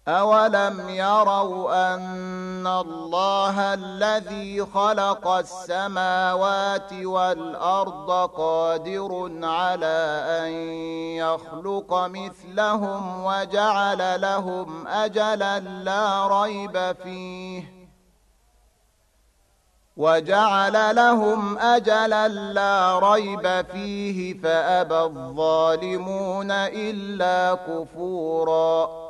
أولم يروا أن الله الذي خلق السماوات والأرض قادر على أن يخلق مثلهم وجعل لهم أجلا لا ريب فيه فأبى الظالمون إلا كفورا